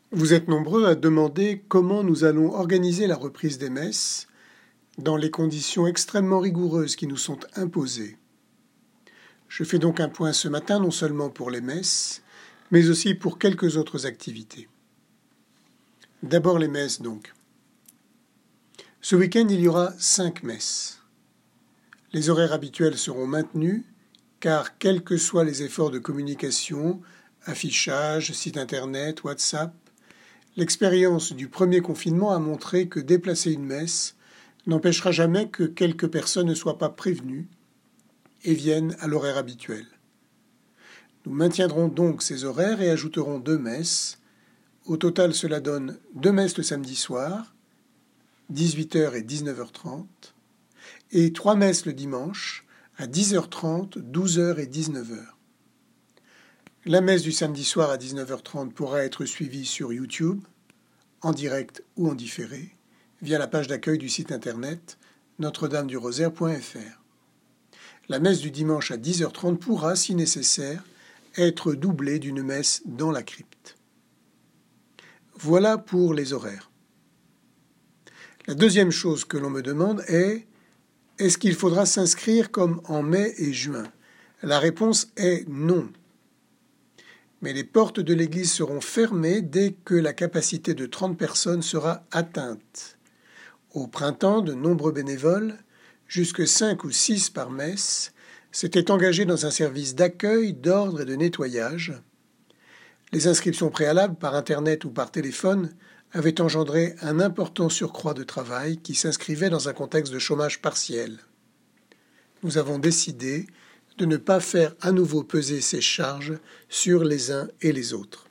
Vous êtes nombreux à demander comment nous allons organiser la reprise des messes dans les conditions extrêmement rigoureuses qui nous sont imposées. Je fais donc un point ce matin non seulement pour les messes, mais aussi pour quelques autres activités. D'abord les messes donc. Ce week-end, il y aura 5 messes. Les horaires habituels seront maintenus, car quels que soient les efforts de communication, affichage, site internet, WhatsApp, l'expérience du premier confinement a montré que déplacer une messe n'empêchera jamais que quelques personnes ne soient pas prévenues et viennent à l'horaire habituel. Nous maintiendrons donc ces horaires et ajouterons 2 messes. Au total, cela donne 2 messes le samedi soir, 18h et 19h30, et 3 messes le dimanche, à 10h30, 12h et 19h. La messe du samedi soir à 19h30 pourra être suivie sur YouTube, en direct ou en différé, via la page d'accueil du site internet notre-dame-du-rosaire.fr. La messe du dimanche à 10h30 pourra, si nécessaire, être doublée d'une messe dans la crypte. Voilà pour les horaires. La deuxième chose que l'on me demande est: est-ce qu'il faudra s'inscrire comme en mai et juin? La réponse est non. Mais les portes de l'église seront fermées dès que la capacité de 30 personnes sera atteinte. Au printemps, de nombreux bénévoles, jusque 5 ou 6 par messe, s'étaient engagés dans un service d'accueil, d'ordre et de nettoyage. Les inscriptions préalables par Internet ou par téléphone avaient engendré un important surcroît de travail qui s'inscrivait dans un contexte de chômage partiel. Nous avons décidé de ne pas faire à nouveau peser ces charges sur les uns et les autres.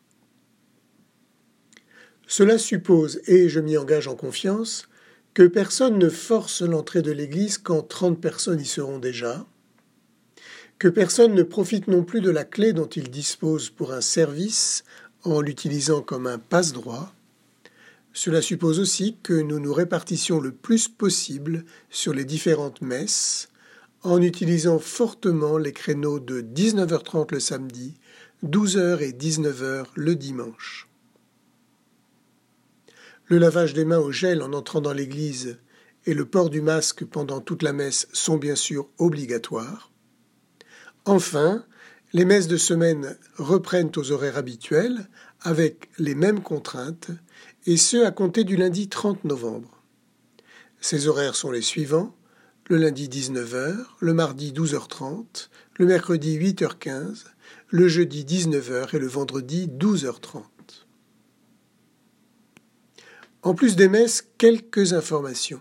Cela suppose, et je m'y engage en confiance, que personne ne force l'entrée de l'église quand 30 personnes y seront déjà, que personne ne profite non plus de la clé dont il dispose pour un service en l'utilisant comme un passe-droit. Cela suppose aussi que nous nous répartissions le plus possible sur les différentes messes, en utilisant fortement les créneaux de 19h30 le samedi, 12h et 19h le dimanche. Le lavage des mains au gel en entrant dans l'église et le port du masque pendant toute la messe sont bien sûr obligatoires. Enfin, les messes de semaine reprennent aux horaires habituels avec les mêmes contraintes, et ce à compter du lundi 30 novembre. Ces horaires sont les suivants: le lundi 19h, le mardi 12h30, le mercredi 8h15, le jeudi 19h et le vendredi 12h30. En plus des messes, quelques informations.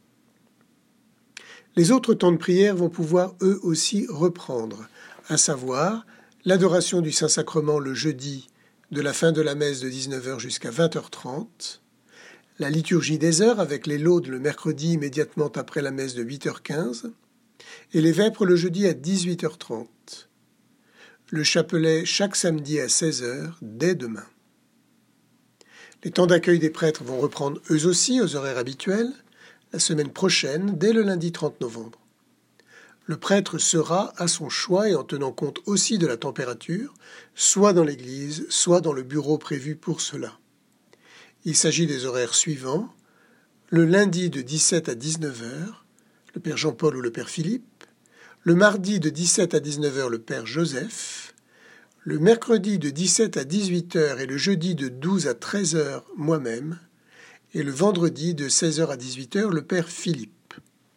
Les autres temps de prière vont pouvoir eux aussi reprendre, à savoir l'adoration du Saint-Sacrement le jeudi de la fin de la messe de 19h jusqu'à 20h30, la liturgie des heures avec les laudes le mercredi immédiatement après la messe de 8h15 et les vêpres le jeudi à 18h30. Le chapelet chaque samedi à 16h dès demain. Les temps d'accueil des prêtres vont reprendre eux aussi aux horaires habituels la semaine prochaine dès le lundi 30 novembre. Le prêtre sera à son choix et en tenant compte aussi de la température, soit dans l'église, soit dans le bureau prévu pour cela. Il s'agit des horaires suivants: le lundi de 17 à 19h, le Père Jean-Paul ou le Père Philippe, le mardi de 17 à 19h, le Père Joseph, le mercredi de 17 à 18h et le jeudi de 12 à 13h, moi-même, et le vendredi de 16h à 18h, le Père Philippe.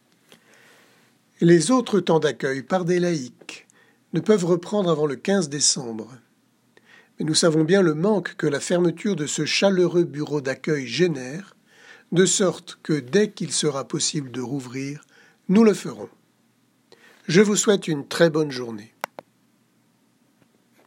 Les autres temps d'accueil par des laïcs ne peuvent reprendre avant le 15 décembre. Mais nous savons bien le manque que la fermeture de ce chaleureux bureau d'accueil génère, de sorte que dès qu'il sera possible de rouvrir, nous le ferons. Je vous souhaite une très bonne journée.